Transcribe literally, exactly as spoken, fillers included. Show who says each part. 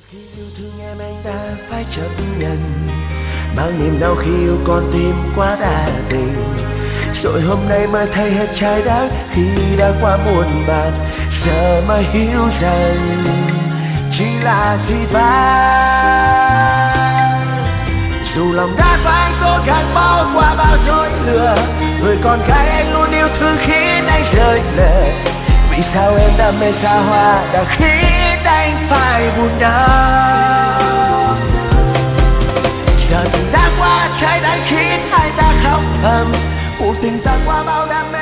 Speaker 1: Khi yêu thương em anh đã phải chấp nhận, mang niềm đau khi yêu con tim quá đa tình. Rồi hôm nay mới thấy hết trái đất khi đã qua muôn vàn. Giờ mới hiểu rằng chỉ là dĩ vãng. Dù lòng đã phai cố gắng bỏ qua bao dối lừa, người con gái anh luôn yêu thương khiến anh rơi lệ. Vì sao em đam mê xa hoa đã khiến anh phải buồn đau. Giờ tình đã qua trái đã khiến hai ta khóc thầm, cuộc tình ta qua bao đam mê.